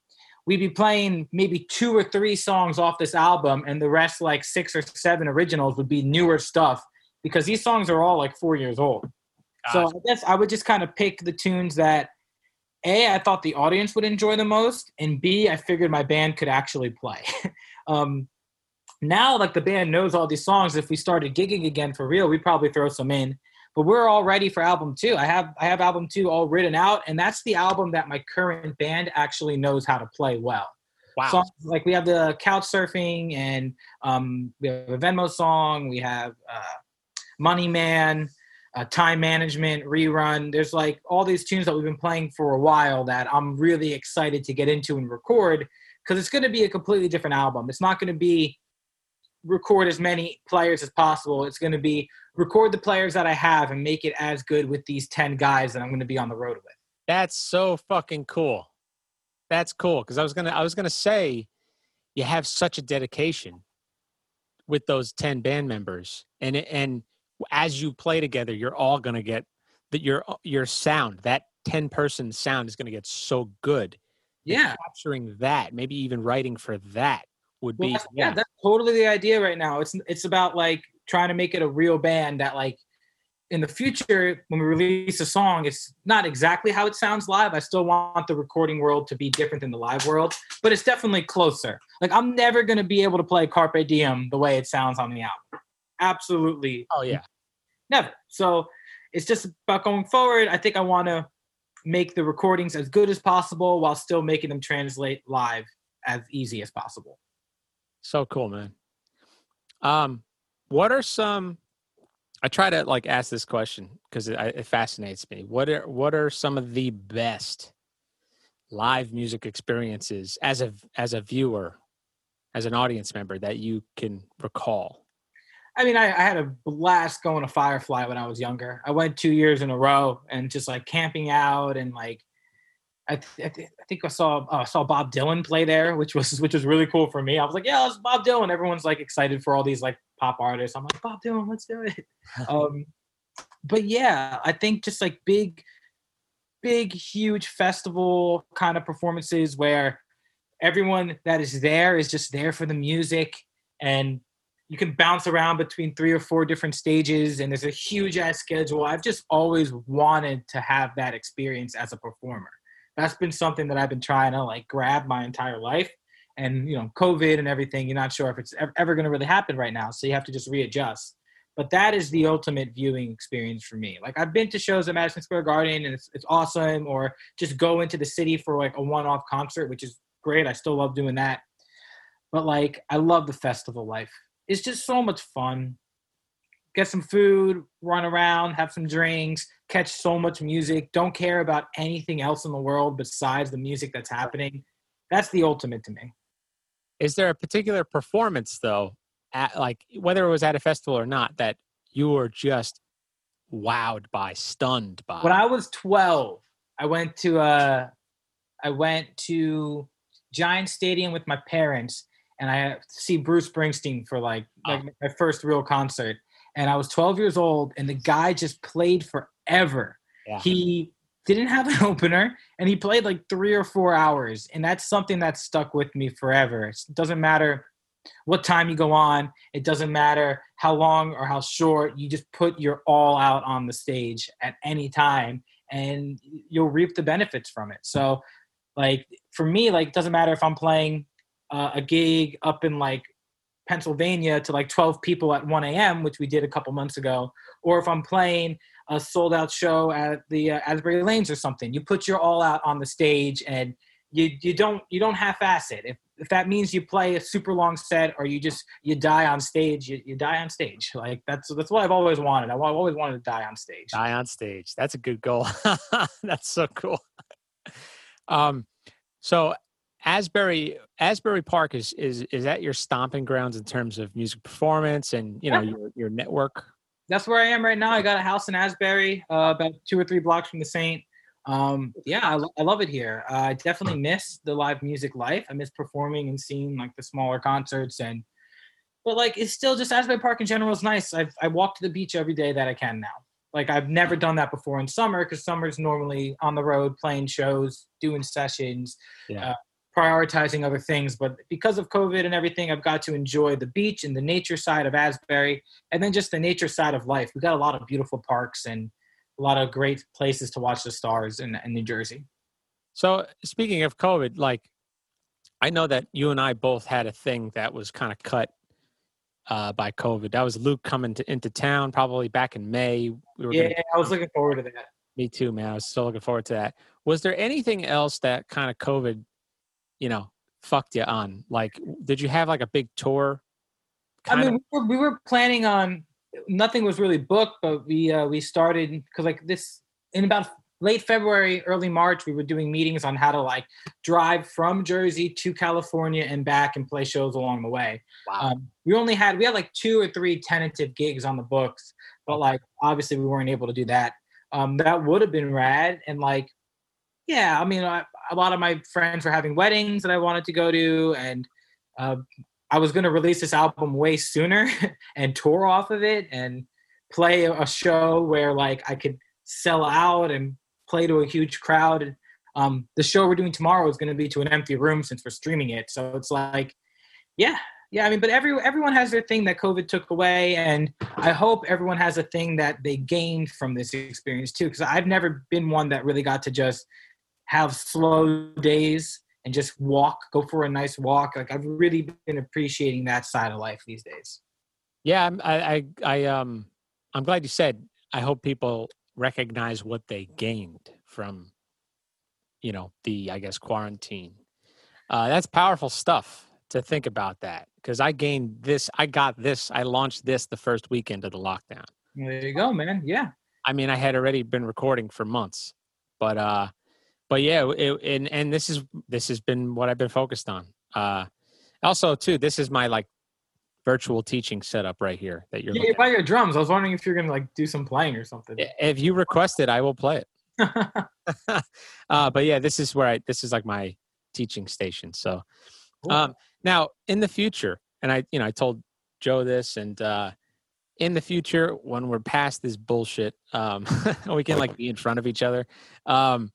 S2: we'd be playing maybe two or three songs off this album, and the rest, like six or seven originals, would be newer stuff because these songs are all like four years old. So I guess I would just kind of pick the tunes that A, I thought the audience would enjoy the most, and B, I figured my band could actually play. um, now, like the band knows all these songs. If we started gigging again for real, we'd probably throw some in. But we're all ready for album two. I have I have album two all written out, and that's the album that my current band actually knows how to play well.
S1: Wow.
S2: Songs, like we have the Couch Surfing, and um, we have a Venmo song. We have uh, Money Man, uh, Time Management, Rerun. There's like all these tunes that we've been playing for a while that I'm really excited to get into and record, because it's going to be a completely different album. It's not going to be record as many players as possible. It's going to be record the players that I have and make it as good with these ten guys that I'm going to be on the road with.
S1: That's so fucking cool. That's cool. Cause I was going to, I was going to say you have such a dedication with those ten band members, and, and as you play together, you're all going to get that your, your sound, that ten person sound is going to get so good.
S2: Yeah.
S1: And capturing that, maybe even writing for that would
S2: well,
S1: be,
S2: that's,
S1: yeah.
S2: yeah, that's totally the idea right now. It's, it's about like trying to make it a real band that like in the future, when we release a song, it's not exactly how it sounds live. I still want the recording world to be different than the live world, but it's definitely closer. Like I'm never going to be able to play Carpe Diem the way it sounds on the album. Absolutely.
S1: Oh yeah.
S2: Never. So it's just about going forward. I think I want to make the recordings as good as possible while still making them translate live as easy as possible.
S1: So cool, man. Um, what are some, I try to like ask this question because it, it fascinates me. What are, what are some of the best live music experiences as a, as a viewer, as an audience member that you can recall?
S2: I mean, I, I had a blast going to Firefly when I was younger. I went two years in a row and just like camping out, and like I, th- I, th- I think I saw uh, saw Bob Dylan play there, which was which was really cool for me. I was like, yeah, it's Bob Dylan. Everyone's like excited for all these like pop artists. I'm like, Bob Dylan, let's do it. um, but yeah, I think just like big, big, huge festival kind of performances where everyone that is there is just there for the music, and you can bounce around between three or four different stages, and there's a huge ass schedule. I've just always wanted to have that experience as a performer. That's been something that I've been trying to like grab my entire life. And, you know, COVID and everything, you're not sure if it's ever going to really happen right now. So you have to just readjust. But that is the ultimate viewing experience for me. Like I've been to shows at Madison Square Garden and it's, it's awesome, or just go into the city for like a one-off concert, which is great. I still love doing that. But like, I love the festival life. It's just so much fun. Get some food, run around, have some drinks, catch so much music. Don't care about anything else in the world besides the music that's happening. That's the ultimate to me.
S1: Is there a particular performance though, at, like whether it was at a festival or not, that you were just wowed by, stunned by?
S2: When I was twelve, I went to uh, I went to Giant Stadium with my parents, and I see Bruce Springsteen for like, like oh. my first real concert. And I was twelve years old, and the guy just played forever. Yeah. He didn't have an opener, and he played like three or four hours. And that's something that stuck with me forever. It doesn't matter what time you go on. It doesn't matter how long or how short. You just put your all out on the stage at any time, and you'll reap the benefits from it. So like for me, like it doesn't matter if I'm playing uh, a gig up in like Pennsylvania to like twelve people at one a.m., which we did a couple months ago, or if I'm playing a sold out show at the uh, Asbury Lanes or something. You put your all out on the stage, and you you don't you don't half-ass it. If if that means you play a super long set, or you just you die on stage, you, you die on stage. Like that's that's what I've always wanted. I've always wanted to die on stage.
S1: Die on stage. That's a good goal. That's so cool. Um, so Asbury Asbury Park is is is that your stomping grounds in terms of music performance and you know yeah. your your network?
S2: That's where I am right now. I got a house in Asbury, uh, about two or three blocks from the Saint. Um, yeah, I, I love it here. Uh, I definitely miss the live music life. I miss performing and seeing like the smaller concerts, and but like it's still just Asbury Park in general is nice. I've I walk to the beach every day that I can now. Like I've never done that before in summer, because summer's normally on the road playing shows, doing sessions, yeah. uh, prioritizing other things. But because of COVID and everything, I've got to enjoy the beach and the nature side of Asbury, and then just the nature side of life. We've got a lot of beautiful parks and a lot of great places to watch the stars in, in New Jersey.
S1: So speaking of COVID, like, I know that you and I both had a thing that was kind of cut uh, by COVID. That was Luke coming to, into town probably back in May. We were
S2: Yeah,
S1: gonna,
S2: I was looking forward to that.
S1: Me too, man. I was so looking forward to that. Was there anything else that kind of COVID, you know, fucked you on? Like, did you have like a big tour?
S2: I mean,
S1: of?
S2: we were, we were planning on, nothing was really booked, but we uh, we started, because like this, in about late February, early March, we were doing meetings on how to like drive from Jersey to California and back and play shows along the way.
S1: Wow.
S2: Um, we only had, we had like two or three tentative gigs on the books, but like, obviously we weren't able to do that. Um, that would have been rad. And like, yeah, I mean, I, a lot of my friends were having weddings that I wanted to go to. And uh, I was going to release this album way sooner and tour off of it and play a show where like I could sell out and play to a huge crowd. Um, the show we're doing tomorrow is going to be to an empty room since we're streaming it. So it's like, yeah, yeah. I mean, but every everyone has their thing that COVID took away, and I hope everyone has a thing that they gained from this experience too. Because I've never been one that really got to just have slow days and just walk, go for a nice walk. Like I've really been appreciating that side of life these days.
S1: Yeah, I'm- I, I, I, um, I'm glad you said. I hope people recognize what they gained from, you know, the, I guess, quarantine. Uh, that's powerful stuff to think about that, because I gained this, I got this, I launched this the first weekend of the lockdown.
S2: There you go, man. Yeah.
S1: I mean, I had already been recording for months, but, uh, but yeah, it, and, and this is, this has been what I've been focused on. Uh, also too, this is my like virtual teaching setup right here that you're
S2: Yeah, you play your drums. I was wondering if you're gonna like do some playing or something.
S1: If you request it, I will play it. uh, but yeah, this is where I, this is like my teaching station. So,
S2: Cool.
S1: um, now in the future, and I, you know, I told Joe this, and, uh, in the future, when we're past this bullshit, um, we can like be in front of each other. Um,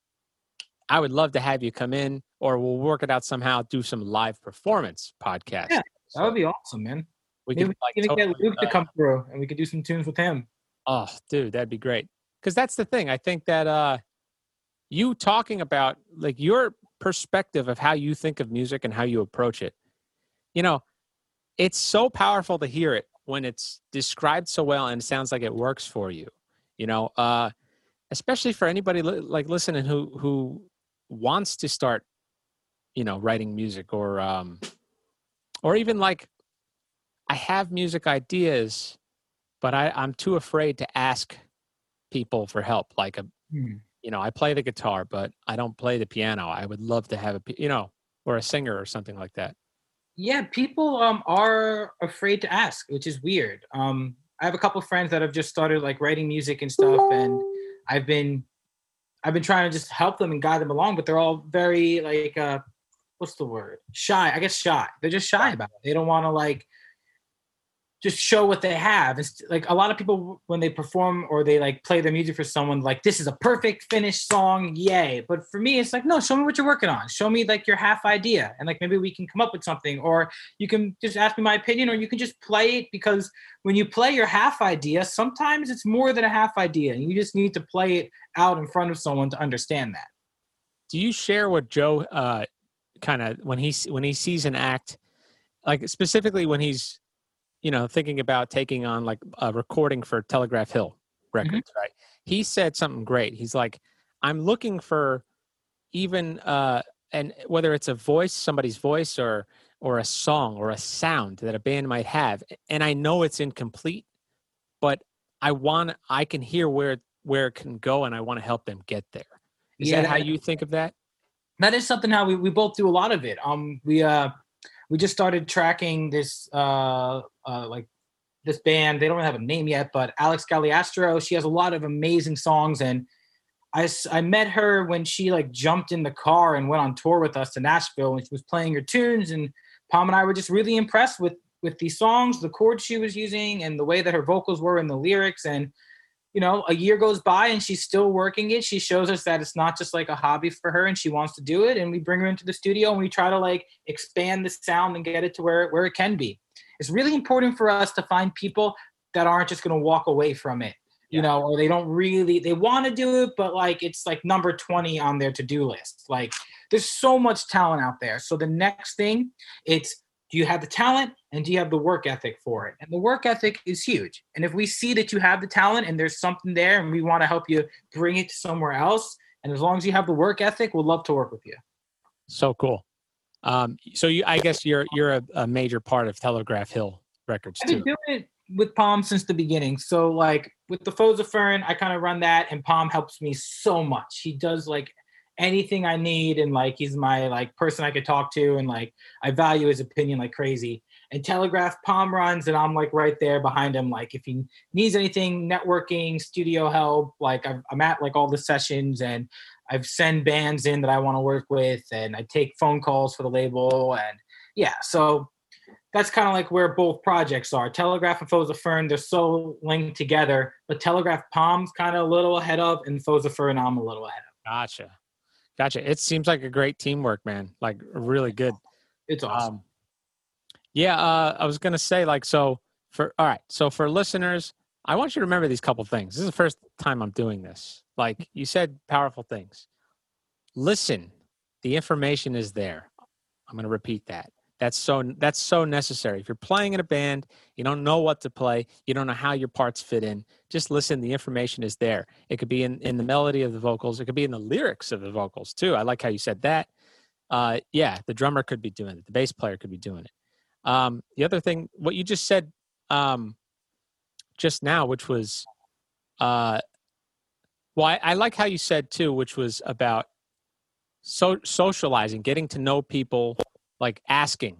S1: I would love to have you come in, or we'll work it out somehow, do some live performance podcast.
S2: Yeah,
S1: So
S2: that would be awesome, man.
S1: we
S2: Maybe
S1: could like
S2: we can
S1: totally,
S2: get Luke to
S1: uh,
S2: come through and we could do some tunes with him.
S1: Oh, dude, that'd be great. Because that's the thing. I think that uh, you talking about like your perspective of how you think of music and how you approach it, you know, it's so powerful to hear it when it's described so well and it sounds like it works for you, you know, uh, especially for anybody li- like listening who, who wants to start, you know, writing music, or, um, or even like, I have music ideas, but I, I'm too afraid to ask people for help. Like, a,
S2: Hmm.
S1: you know, I play the guitar, but I don't play the piano. I would love to have a, pi- you know, or a singer or something like that.
S2: Yeah, people um are afraid to ask, which is weird. Um, I have a couple friends that have just started like writing music and stuff, and I've been I've been trying to just help them and guide them along, but they're all very like uh what's the word? Shy. I guess shy. They're just shy about it. They don't want to like just show what they have. It's like a lot of people when they perform or they like play their music for someone, like this is a perfect finished song, yay. But for me, it's like, no, show me what you're working on. Show me like your half idea, and like maybe we can come up with something, or you can just ask me my opinion, or you can just play it, because when you play your half idea, sometimes it's more than a half idea, and you just need to play it out in front of someone to understand that.
S1: Do you share what Joe uh, kind of when he when he sees an act, like specifically when he's, you know, thinking about taking on like a recording for Telegraph Hill Records, mm-hmm. right? He said something great. He's like, I'm looking for even, uh, and whether it's a voice, somebody's voice, or or a song or a sound that a band might have, and I know it's incomplete, but I want, I can hear where where it can go, and I want to help them get there. Is
S2: yeah,
S1: that how you think of that?
S2: That is something how we, we both do a lot of it. Um, we uh. We just started tracking this, uh, uh, like this band. They don't have a name yet, but Alex Galeastro. She has a lot of amazing songs, and I, I met her when she like jumped in the car and went on tour with us to Nashville, and she was playing her tunes. And Palm and I were just really impressed with with these songs, the chords she was using, and the way that her vocals were in the lyrics. And you know, a year goes by and she's still working it. She shows us that it's not just like a hobby for her and she wants to do it. And we bring her into the studio and we try to like expand the sound and get it to where, where it can be. It's really important for us to find people that aren't just going to walk away from it, you yeah. know, or they don't really, they want to do it, but like, it's like number twenty on their to-do list. Like there's so much talent out there. So the next thing, it's, do you have the talent and do you have the work ethic for it? And the work ethic is huge. And if we see that you have the talent and there's something there and we want to help you bring it to somewhere else, and as long as you have the work ethic, we'll love to work with you.
S1: So cool. Um, so you, I guess you're you're a, a major part of Telegraph Hill Records too.
S2: I've been doing it with Palm since the beginning. So like with the Foes of Fern, I kind of run that, and Palm helps me so much. He does like anything I need, and like he's my like person I could talk to, and like I value his opinion like crazy. And Telegraph, Palm runs, and I'm like right there behind him. Like if he needs anything, networking, studio help, like I'm, I'm at like all the sessions, and I've send bands in that I want to work with, and I take phone calls for the label, and yeah. So that's kind of like where both projects are. Telegraph and Foes of Fern, they're so linked together, but Telegraph Palm's kind of a little ahead of, and Foes of Fern I'm a little ahead of.
S1: Gotcha. Gotcha. It seems like a great teamwork, man. Like really good.
S2: It's awesome.
S1: Um, yeah, uh, I was going to say like, so for, all right. So for listeners, I want you to remember these couple things. This is the first time I'm doing this. Like you said, powerful things. Listen, the information is there. I'm going to repeat that. That's so, that's so necessary. If you're playing in a band, you don't know what to play, you don't know how your parts fit in, just listen. The information is there. It could be in, in the melody of the vocals. It could be in the lyrics of the vocals too. I like how you said that. Uh, yeah, the drummer could be doing it. The bass player could be doing it. Um, the other thing, what you just said um, just now, which was, uh, well, I, I like how you said too, which was about so socializing, getting to know people, like asking,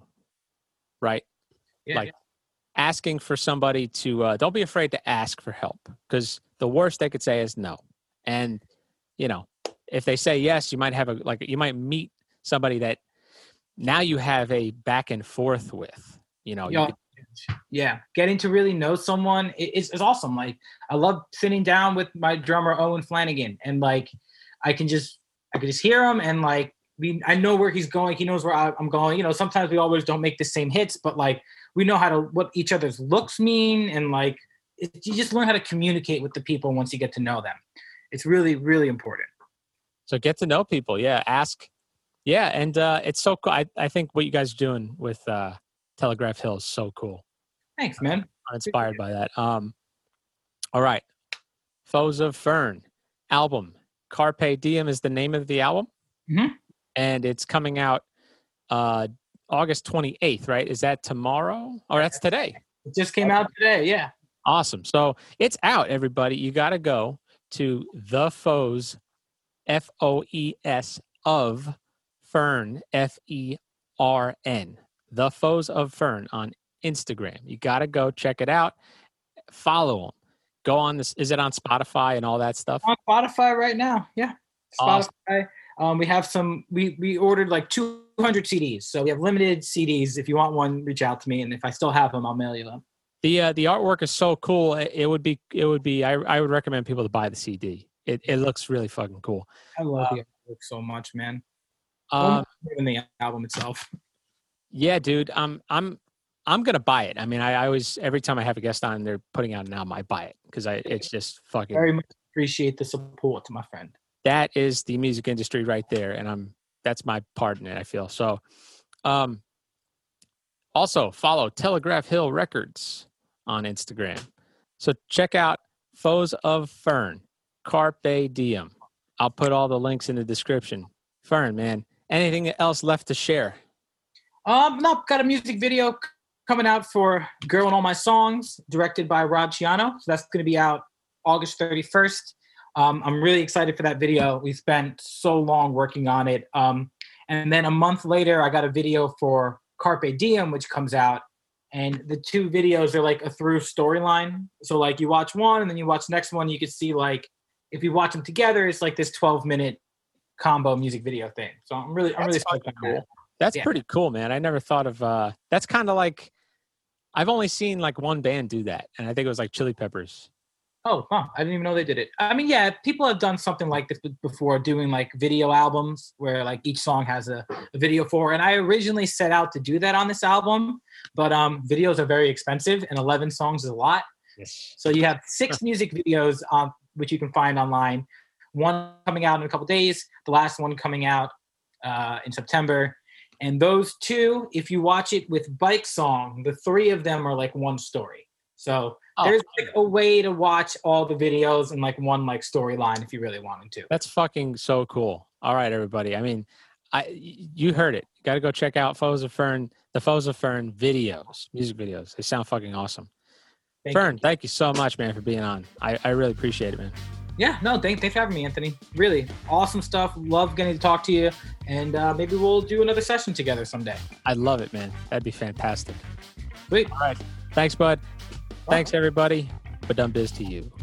S1: right?
S2: Yeah,
S1: like
S2: yeah.
S1: asking for somebody to, uh, don't be afraid to ask for help, because the worst they could say is no. And, you know, if they say yes, you might have a, like, you might meet somebody that now you have a back and forth with, you know.
S2: Yo,
S1: you could,
S2: yeah. Getting to really know someone is, is awesome. Like I love sitting down with my drummer, Owen Flanagan, and like, I can just, I can just hear him, and like, we, I know where he's going. He knows where I, I'm going. You know, sometimes we always don't make the same hits, but like we know how to, what each other's looks mean. And like, it, you just learn how to communicate with the people once you get to know them. It's really, really important.
S1: So get to know people. Yeah. Ask. Yeah. And uh, it's so cool. I, I think what you guys are doing with uh, Telegraph Hill is so cool.
S2: Thanks, man.
S1: I'm inspired by that. Um, all right. Foes of Fern album. Carpe Diem is the name of the album.
S2: Mm-hmm.
S1: And it's coming out uh, August twenty-eighth, right? Is that tomorrow? Or that's today?
S2: It just came out today, yeah.
S1: Awesome. So it's out, everybody. You got to go to The Foes, F O E S, of Fern, F E R N. The Foes of Fern on Instagram. You got to go check it out. Follow them. Go on this. Is it on Spotify and all that stuff?
S2: On Spotify right now, yeah. Spotify.
S1: Awesome.
S2: Um, we have some, we, we ordered like two hundred C Ds. So we have limited C Ds. If you want one, reach out to me. And if I still have them, I'll mail you them.
S1: The, uh, the artwork is so cool. It, it would be, it would be, I, I would recommend people to buy the C D. It, it looks really fucking cool.
S2: I love
S1: uh,
S2: the artwork so much, man.
S1: Um,
S2: Even the album itself.
S1: Yeah, dude. I'm, I'm, I'm going to buy it. I mean, I, I always, every time I have a guest on, they're putting out an album, I buy it. Cause I, it's just fucking.
S2: Very much appreciate the support, to my friend.
S1: That is the music industry right there. And I'm, that's my part in it, I feel. So, um, also follow Telegraph Hill Records on Instagram. So check out Foes of Fern, Carpe Diem. I'll put all the links in the description. Fern, man, anything else left to share?
S2: Um, no, got a music video coming out for Girl in All My Songs, directed by Rob Ciano. So that's going to be out August thirty-first. Um, I'm really excited for that video. We spent so long working on it. Um, and then a month later, I got a video for Carpe Diem, which comes out. And the two videos are like a through storyline. So like you watch one and then you watch the next one, you can see like, if you watch them together, it's like this twelve minute combo music video thing. So I'm really, I'm
S1: That's
S2: really stoked on
S1: cool.
S2: that.
S1: That's
S2: Yeah.
S1: pretty cool, man. I never thought of, uh, that's kind of like, I've only seen like one band do that. And I think it was like Chili Peppers.
S2: Oh, huh. I didn't even know they did it. I mean, yeah, people have done something like this before, doing like video albums where like each song has a, a video for. And I originally set out to do that on this album, but um, videos are very expensive, and eleven songs is a lot.
S1: Yes.
S2: So you have six music videos, um, which you can find online. One coming out in a couple days, the last one coming out uh, in September. And those two, if you watch it with Bike Song, the three of them are like one story. So oh, there's like a way to watch all the videos in like one like storyline if you really wanted to.
S1: That's fucking so cool. All right, everybody. I mean, I you heard it. Got to go check out Foes of Fern, the Foes of Fern videos, music videos. They sound fucking awesome. Thank Fern, you. Thank you so much, man, for being on. I, I really appreciate it, man.
S2: Yeah, no, thank, thanks for having me, Anthony. Really awesome stuff. Love getting to talk to you. And uh, maybe we'll do another session together someday.
S1: I'd love it, man. That'd be fantastic.
S2: Sweet.
S1: All right. Thanks, bud. Thanks, everybody. Badum biz to you.